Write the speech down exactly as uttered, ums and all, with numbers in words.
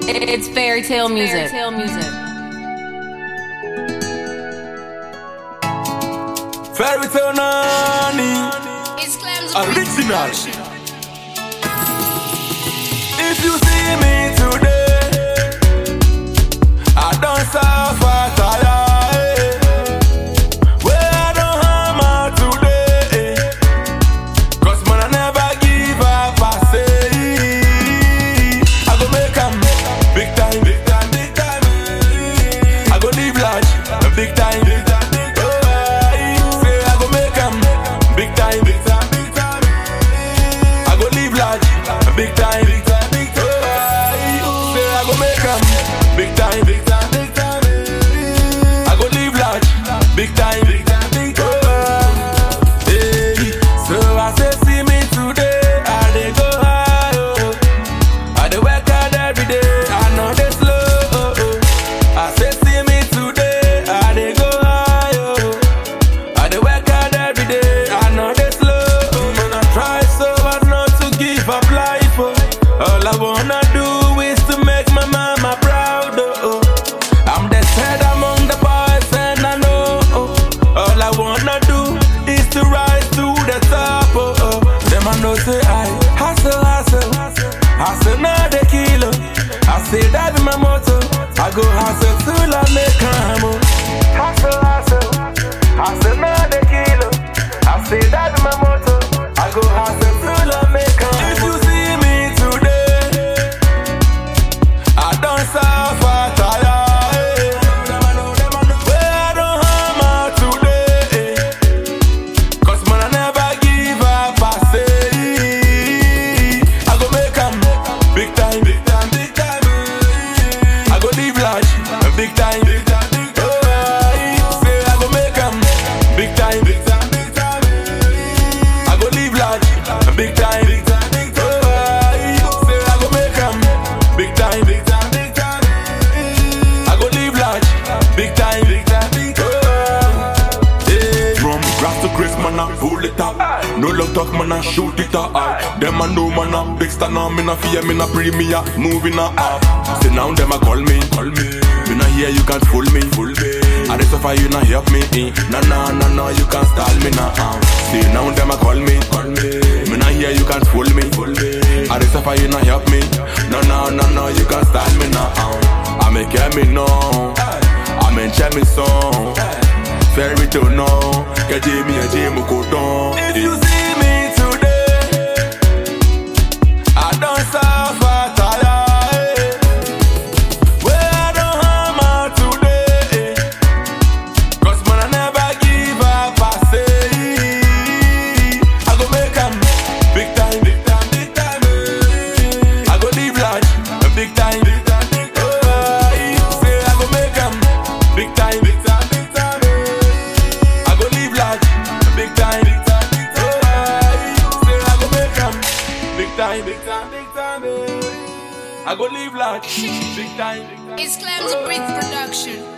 It's fairy tale music. Fairy tale music. Fairy tale nani. It's Clams original. If you see me today, I don't suffer tire. Where I don't hammer today, cause man I never give up. I say I go make 'em big time, big time, big time. I go live large, big time, big time, big time. Say I go make 'em big time, big time, big time. I go live large, big time, big time, big time. Say I go make 'em big time, big time, big time. I go live large, big time, big time, big time. Hey, so I say see me today, I dey go high, oh. I dey work hard every day, I know they slow. I say see me today, I dey go high, oh. I dey work hard every day, I know they slow. Man, I try so hard not to give up life, oh. All I wanna do is to make my mama proud, oh. I'm the head among the boys and I know, oh. All I wanna do is to rise to the top, oh, oh. Them I know say I hustle, hustle, hustle not the kilo. I say that be my motto. I go hustle till I make come, oh. Hustle, hustle, hustle not the kilo. I say that be my motto. I go hustle till I make come. If you see me today, I don't suffer tire. Where I don't hammer today, cause man I never give up. I say I go make 'em big time, big time, big time. I go live large, big time, big time, big time. Say I go make 'em big time, big time, big time. I go live large, big time, big time, big time. Say I go make 'em big time, big time, big time. I go live large, big time, big time, big time. Yeah. From grass to grace, man, I pull it up. No love talk, man, I shoot it up. Them I know, man, I'm big star now. Me not fear, me not premier, moving up. Say now them I call me, call me. Me not here, you can't fool me, fool me. I just suffer, you not help me. Eh. Nah, nah, nah, nah, you can't stall me now. Uh. Say now them I call me, call me. Me not here, you can't fool me, fool me. I just suffer, you not help me. No, no, no, no, you can't stall me now. Uh. I make me know, I mean, check me song. Fairy tale no, get Jamie and Jamie Cotton. If you see me today, I don't suffer tire. Where I don't hammer today, cause man I never give up. I say I go make 'em big time, big time, big time. I go live large, big time, big time, big time. Say I go make 'em big time, big time, big time. I go live large, big time, big time, big time. Say I go make 'em big time, big time, big time. I go live large, big time, big time. It's Clams Breathe Production.